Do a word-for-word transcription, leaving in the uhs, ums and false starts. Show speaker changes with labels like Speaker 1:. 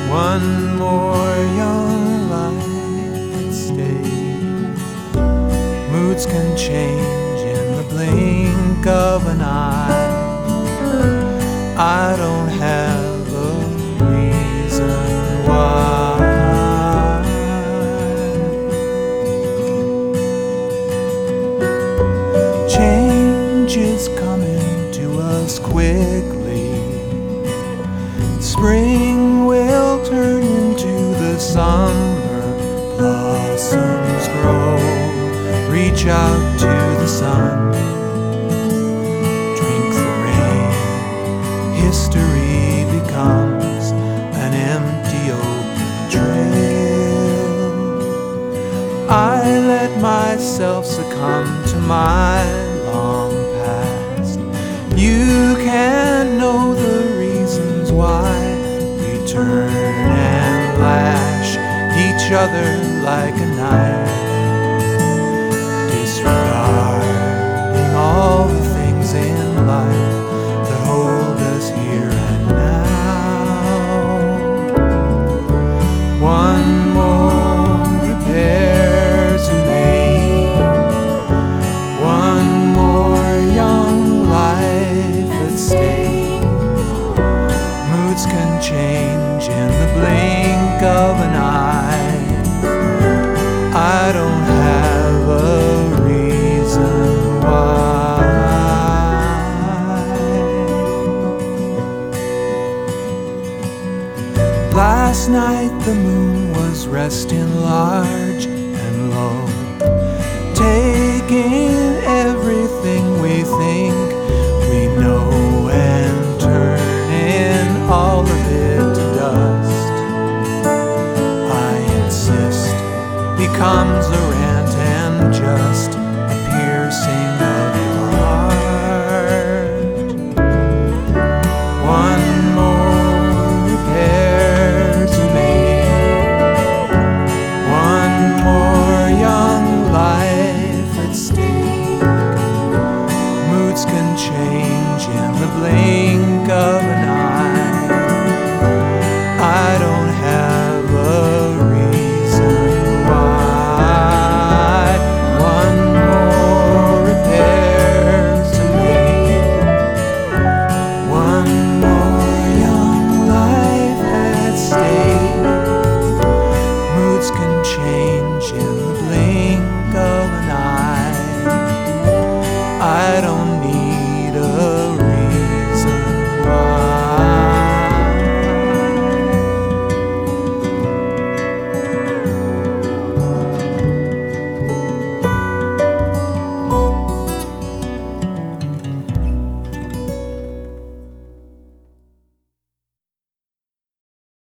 Speaker 1: One more young life at stake. Moods can change in the blink of an eye. I don't have a reason why. Change is coming to us quickly. Spring will turn into the summer. Blossoms grow. Reach out to the sun. Drink the rain. History becomes an empty open trail. I let myself succumb to my long past. You can't know the reasons why we turn and lash each other like a knife, disregarding all the things in life that hold us here and now. One more repair to make, one more young life at stake. Moods can change in the blink of an eye. I don't have a reason why. Last night the moon was resting large and low, taking everything we think